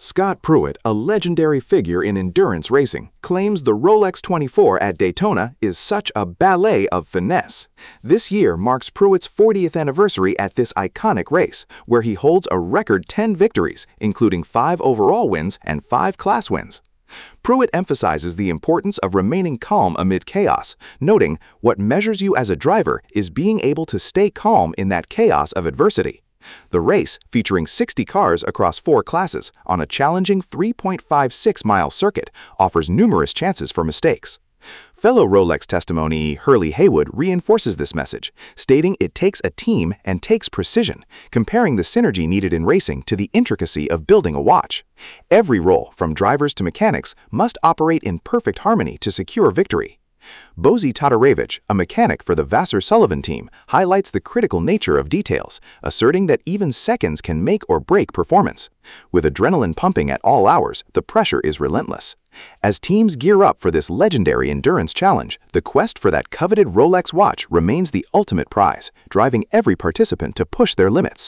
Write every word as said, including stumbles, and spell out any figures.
Scott Pruitt, a legendary figure in endurance racing, claims the Rolex twenty-four at Daytona is such a ballet of finesse. This year marks Pruitt's fortieth anniversary at this iconic race, where he holds a record ten victories, including five overall wins and five class wins. Pruitt emphasizes the importance of remaining calm amid chaos, noting, "What measures you as a driver is being able to stay calm in that chaos of adversity." The race, featuring sixty cars across four classes on a challenging three point five six mile circuit, offers numerous chances for mistakes. Fellow Rolex testimony Hurley Haywood reinforces this message, stating it takes a team and takes precision, comparing the synergy needed in racing to the intricacy of building a watch. Every role, from drivers to mechanics, must operate in perfect harmony to secure victory. Bozy Todorevich, a mechanic for the Vasser-Sullivan team, highlights the critical nature of details, asserting that even seconds can make or break performance. With adrenaline pumping at all hours, the pressure is relentless. As teams gear up for this legendary endurance challenge, the quest for that coveted Rolex watch remains the ultimate prize, driving every participant to push their limits.